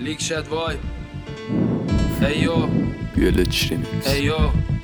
لیک شد وای ایو ایو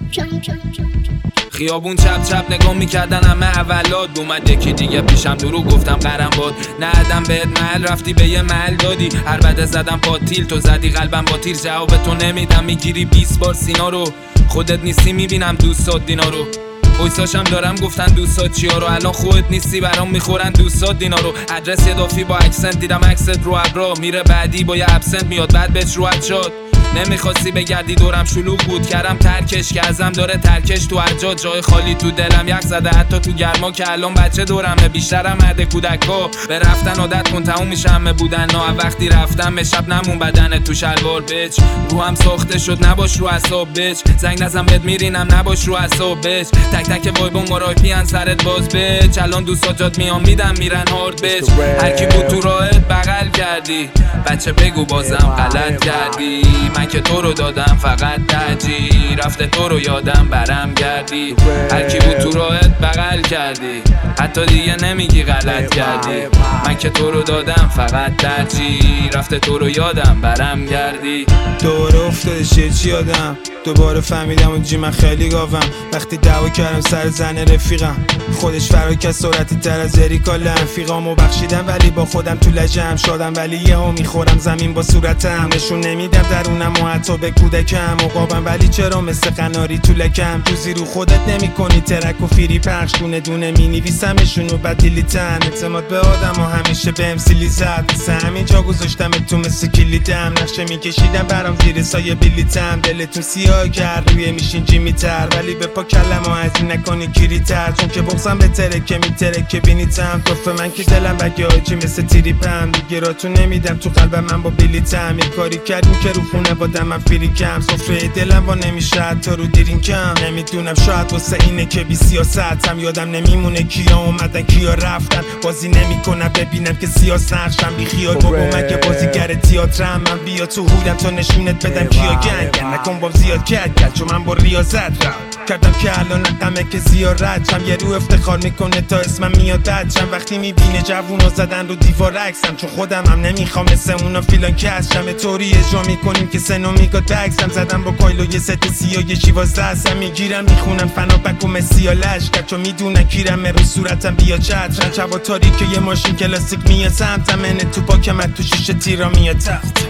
خیابون چپ چپ نگاه میکردن همه اولاد اومد یکی دیگه پیشم درو گفتم قرم باد ندم بهت محل رفتی به یه محل دادی هر بده زدم پاتیل تو زدی قلبم با تیر جواب تو نمیدم میگیری 20 بار سینا رو خودت نیستی میبینم دوستات دینا رو ویساشم دارم گفتن دوستات چیا رو الان خودت نیستی برام میخورن دوستات دینا رو ادرس یه دافی با اکسنت دیدم اکست رو ابرا میره بعدی با یه ابسنت میاد بعد بهش رو شد نمیخواستی بگردی دورم شلوغ بود کردم ترکش که ازم داره ترکش تو هر جای خالی تو دلم یک زده حتی تو گرما که الان بچه دورمه بیشترم مرد کودکا به رفتن عادت کن تموم میشه همه بودن نه وقتی رفتم به شب نمون بدن تو شلوار بچ رو هم ساخته شد نباش رو اعصاب بچ زنگ نزن بهت میرینم نباش رو اعصاب بچ تک تک وایبون مرایپیان سرت باز بچ الان دوستات میام میدم میرن هارد بچ هر کی بود تو راهت بغل کردی بچه بگو بازم غلط کردی من که تو رو دادم فقط ترجیح رفته تو رو یادم برم گردی هر کی بود تو راهت بغل کردی حتی دیگه نمیگی غلط کردی من که تو رو دادم فقط ترجیح رفته تو رو یادم برم گردی دوباره افتاده چی یادم دوباره فهمیدم اونجی من خیلی گاوم وقتی دعوا کردم سر زن رفیقم خودش فراکت سرعتی تر از اریکا لنفیقامو بخشیدم ولی با خودم تو لجم شدم ولی یهو میخورم زمین با صورتم نشون نمیدم درونم و حتی به کودکم عقابم ولی چرا مثل قناری تو لکم تو رو خودت نمی کنی ترک و فیری پخش دونه دونه می نویسمشون و بعد دیلیتن اعتماد به آدم و همیشه بهم سیلی زد مثل همینجا گذاشتم تو مثل کلیدم نقشه میکشیدم برام زیر سایه بلیتم دلتون سیاه کرد روی میشین جیمی تر ولی به پا کلم و از این نکنی کیری تر چون که بغزم به ترکه میترکه بینیتم توفه من که دلم بگه آجی مثل تیریپم دیگه راتون نمیدم تو قلبم من با بلیتم یه کاری کردیم که رو خونه بادم من فریکم صفره دلم با نمیشه تا رو دیرینکم نمیدونم شاید واسه اینه که بی سیاستم یادم نمیمونه کیا اومدن کیا رفتن بازی نمیکنم ببینم که سیاست نقشم بی خیال بابا من که بازیگر تئاترم من بیا تو هودم تا نشونت بدم کیا گنگن نکن باب زیاد کرد چون من با ریاضت رم کردم که الان نقمه که زیارت چم یه رو افتخار میکنه تا اسمم میاد چم وقتی میبینه جوونا زدن رو دیوار عکسم چون خودم هم نمیخوام مثل اونا فیلان کشم طوری اجرا میکنیم که سنو میگاد بکسم زدم با کایلو یه ست سیاه یه شیوازده هستم میگیرم میخونم فنابک و مسیا لشکر چون میدونن کیرم رو صورتم بیا چترن چوا تاریک یه ماشین کلاسیک میاد سمتم منه تو پاکمت تو شیشه تیرا میاد تخت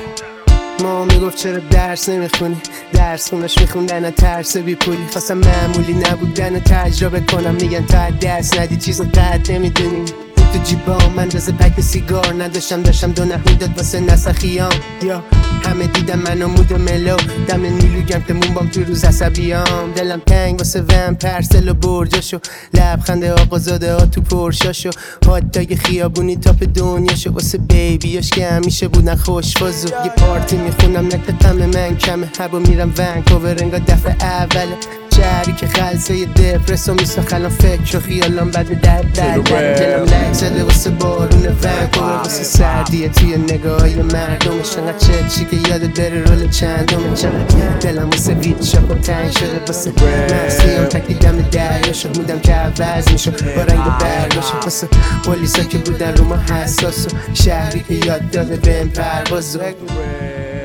ما میگفت چرا درس نمیخونی درس خونش میخوندن ترس بی پولی خواستم معمولی نبودن تجربه کنم میگن تا درس ندی چیزو قد نمیدونی تو جیبام من رزه پک سیگار نداشتم داشتم دو نخ میداد واسه نسخیام یا همه دیدم منو مود ملو دم نیلوگم که مومبام تو روز عصبیام دلم تنگ واسه وم پرسل و برجاشو لبخند آقازاده ها تو پرشاشو هاتای خیابونی تاپ دنیاشو واسه بیبیاش که همیشه بودن خوشفازو یه پارتی میخونم نکتم من کمه هبا میرم ونکوور انگار دفعه اوله شهری که خلصه دپرسو میساخ الان فکر و خیالام بد در دلم لک زده واسه بارون ونکوور واسه سردیه توی نگاهی مردمش انقدر چی که یادت بره رول چندمه چقدر دلم واسه وید شاک و تنگ شده واسه مرسیام تکی دم دریا شد بودم که عوض میشد با رنگ برگاشت واسه پولیسا که بودن رو ما حساس و شهری که یاد داده بهم پروازو